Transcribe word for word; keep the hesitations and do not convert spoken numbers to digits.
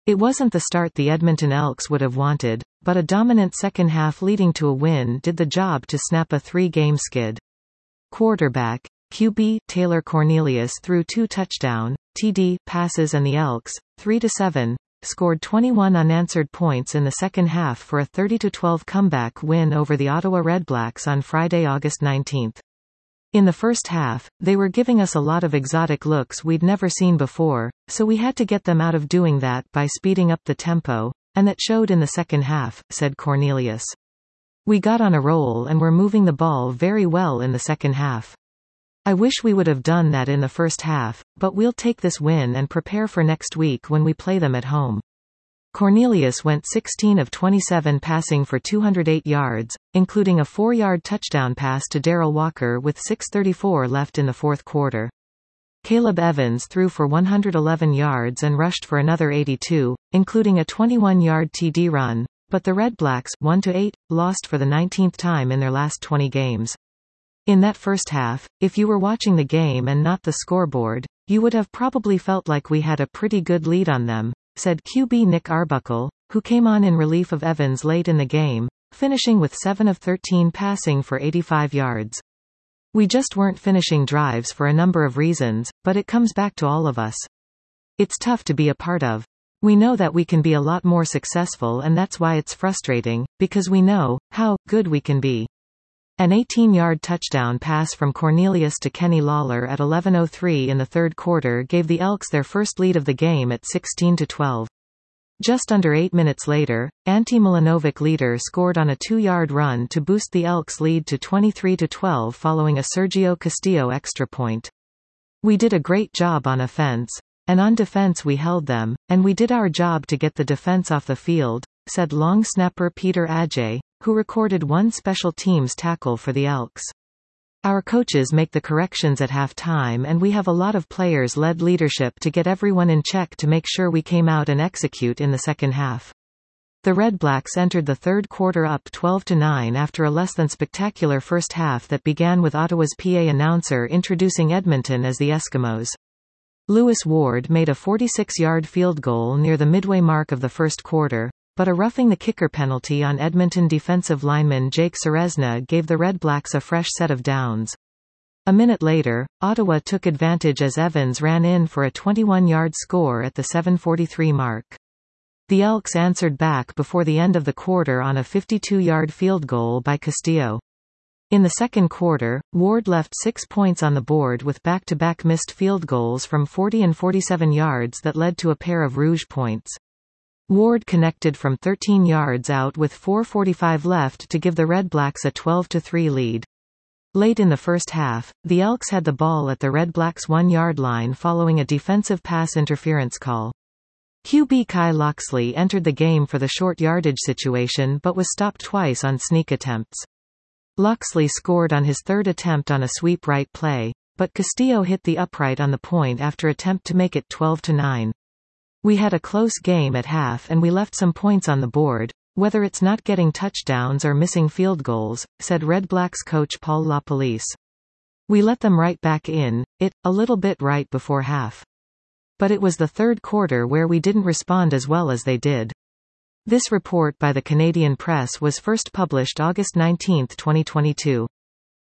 It wasn't the start the Edmonton Elks would have wanted, but a dominant second half leading to a win did the job to snap a three-game skid. Quarterback, Q B, Taylor Cornelius threw two touchdown, T D, passes and the Elks, three to seven, scored twenty-one unanswered points in the second half for a thirty to twelve comeback win over the Ottawa Redblacks on Friday, August nineteenth. In the first half, they were giving us a lot of exotic looks we'd never seen before, so we had to get them out of doing that by speeding up the tempo, and that showed in the second half, said Cornelius. We got on a roll and were moving the ball very well in the second half. I wish we would have done that in the first half, but we'll take this win and prepare for next week when we play them at home. Cornelius went sixteen of twenty-seven passing for two hundred eight yards, including a four-yard touchdown pass to Darrell Walker with six thirty-four left in the fourth quarter. Caleb Evans threw for one hundred eleven yards and rushed for another eighty-two, including a twenty-one-yard T D run, but the Redblacks, one to eight, lost for the nineteenth time in their last twenty games. In that first half, if you were watching the game and not the scoreboard, you would have probably felt like we had a pretty good lead on them, said Q B Nick Arbuckle, who came on in relief of Evans late in the game, finishing with seven of thirteen passing for eighty-five yards. We just weren't finishing drives for a number of reasons, but it comes back to all of us. It's tough to be a part of. We know that we can be a lot more successful, and that's why it's frustrating, because we know how good we can be. An eighteen-yard touchdown pass from Cornelius to Kenny Lawler at eleven oh three in the third quarter gave the Elks their first lead of the game at sixteen to twelve. Just under eight minutes later, Ante Milanovic leader scored on a two-yard run to boost the Elks' lead to twenty-three to twelve following a Sergio Castillo extra point. We did a great job on offense, and on defense we held them, and we did our job to get the defense off the field, said long snapper Peter Adjei, who recorded one special teams tackle for the Elks. Our coaches make the corrections at halftime, and we have a lot of players-led leadership to get everyone in check to make sure we came out and execute in the second half. The Redblacks entered the third quarter up twelve to nine after a less than spectacular first half that began with Ottawa's P A announcer introducing Edmonton as the Eskimos. Lewis Ward made a forty-six-yard field goal near the midway mark of the first quarter, but a roughing the kicker penalty on Edmonton defensive lineman Jake Ceresna gave the Redblacks a fresh set of downs. A minute later, Ottawa took advantage as Evans ran in for a twenty-one-yard score at the seven forty-three mark. The Elks answered back before the end of the quarter on a fifty-two-yard field goal by Castillo. In the second quarter, Ward left six points on the board with back-to-back missed field goals from forty and forty-seven yards that led to a pair of Rouge points. Ward connected from thirteen yards out with four forty-five left to give the Redblacks a twelve to three lead. Late in the first half, the Elks had the ball at the Redblacks' one-yard line following a defensive pass interference call. Q B Kai Locksley entered the game for the short yardage situation but was stopped twice on sneak attempts. Locksley scored on his third attempt on a sweep right play, but Castillo hit the upright on the point after attempt to make it twelve to nine. We had a close game at half and we left some points on the board, whether it's not getting touchdowns or missing field goals, said Redblacks coach Paul LaPolice. We let them right back in it, a little bit right before half. But it was the third quarter where we didn't respond as well as they did. This report by the Canadian Press was first published August nineteenth, twenty twenty-two.